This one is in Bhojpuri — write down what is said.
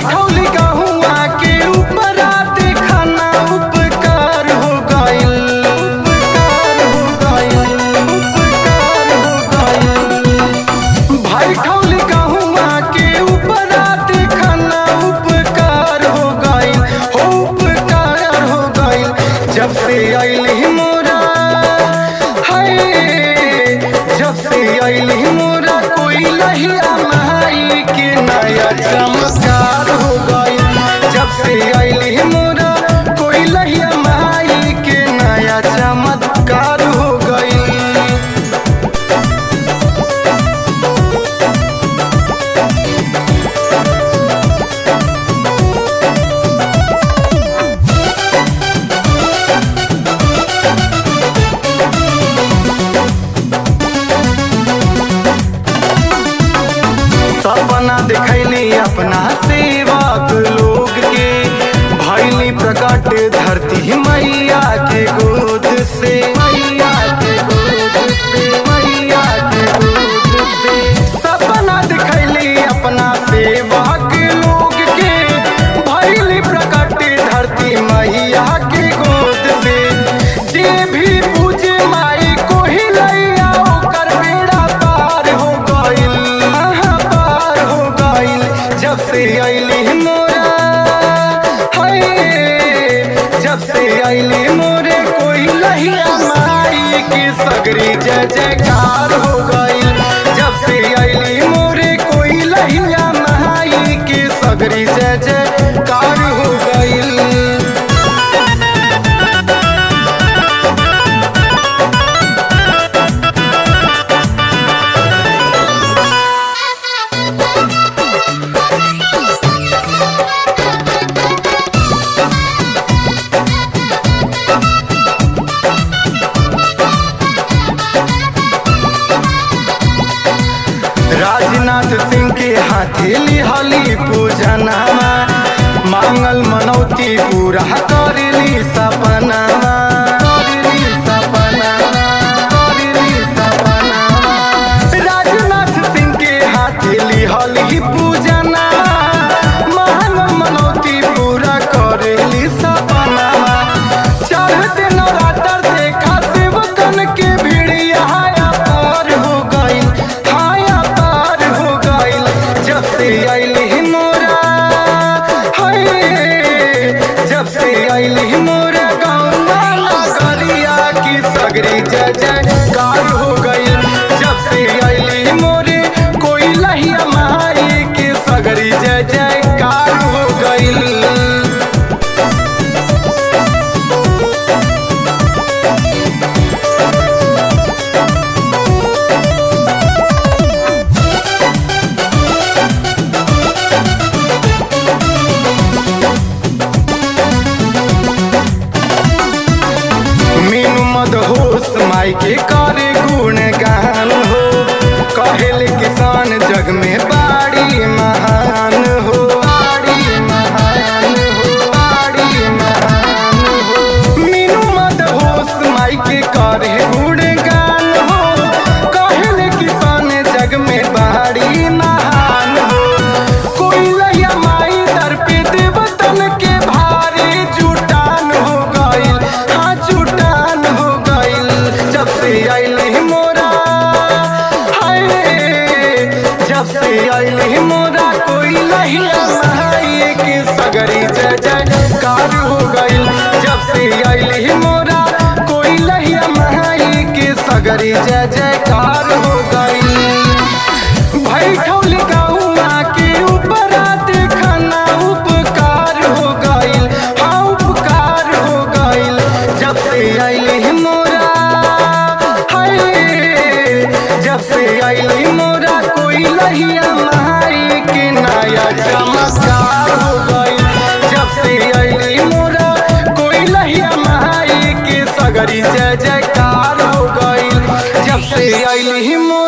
ठौली गहुआ के ऊपर खाना उपकार हो गइल, भाई ठौली गहुआ के ऊपर खाना उपकार हो गइल, हो उपकार हो गइल। जब से आइली मोरा हाय, जब से आइली मोरा कोई लहिया माई के नया चमत्कार हो गइल। जब से आइली मोरा कोई लहिया माई के नया चमत्कार हो गइल। सपना दिखैली अपना सेवक लोग के, भैली प्रकट धरती मैया के गोद से, मैया के गोद से, मैया के गोद से। सपना दिखैली अपना सेवक लोग के, भैली प्रकट धरती मैया के गोद से। जे भी पूजे माई को ही लैया ओकर बेड़ा पार हो गइल, पार हो गइल। जब से आइली मोरा हाय, जब से आइली मोरे कोई लहिया माई की सगरी जय जयकार हो गइल। जब से आइली मोरे कोई लहिया माई की सगरी जय जयकार हो गइल। राजनाथ सिंह के हथेली हली पूजनमा, मांगल मनौती पूरा करली सपना, करली सपना, करली सपना। राजनाथ सिंह के हथेली हली पूजना, मांगल मनौती पूरा करली सपना। चढ़ते नवरात्र देखा सेवकन के भीड़िया पार हो गइल, जब से आइली मोरा हाय, जब से आइली मोरा गौवा नगरिया की सगरी जय जयकार हो गइल। जब से आइली मोरे कोई लहिया माई की सगरी जय जयकार हो गइल। होश माई के करे गुण गान हो, कहेल किसान जग में बाड़ी महान हो, बाड़ी महान हो, बाड़ी महान हो। मीनू मद होश माई के करे गुण गान हो, कहेल किसान जग में बाड़ी महान हो। कोई लहिया माई दर पे देवतन के भारी जुटान हो गइल, हाँ जुटान हो गइल। जब से आइली मोरा हाय, जब से आइली मोरा कोई लहिया माई की सगरी जय जयकार हो गइल। जब से आइली मोरा कोई लहिया माई की सगरी जय जयकार हो गइल। भाई ठौली गहुआ के ऊपर खाना उपकार हो गइल, हाँ उपकार हो गइल। जब से आइली मोरा हाय, जब से आइली मोरा कोई लहिया माई के नया चमत्कार हो गइल। जब से आइली मोरा कोई लहिया माई के सगरी जय जयकार हो गइल। जब से आइली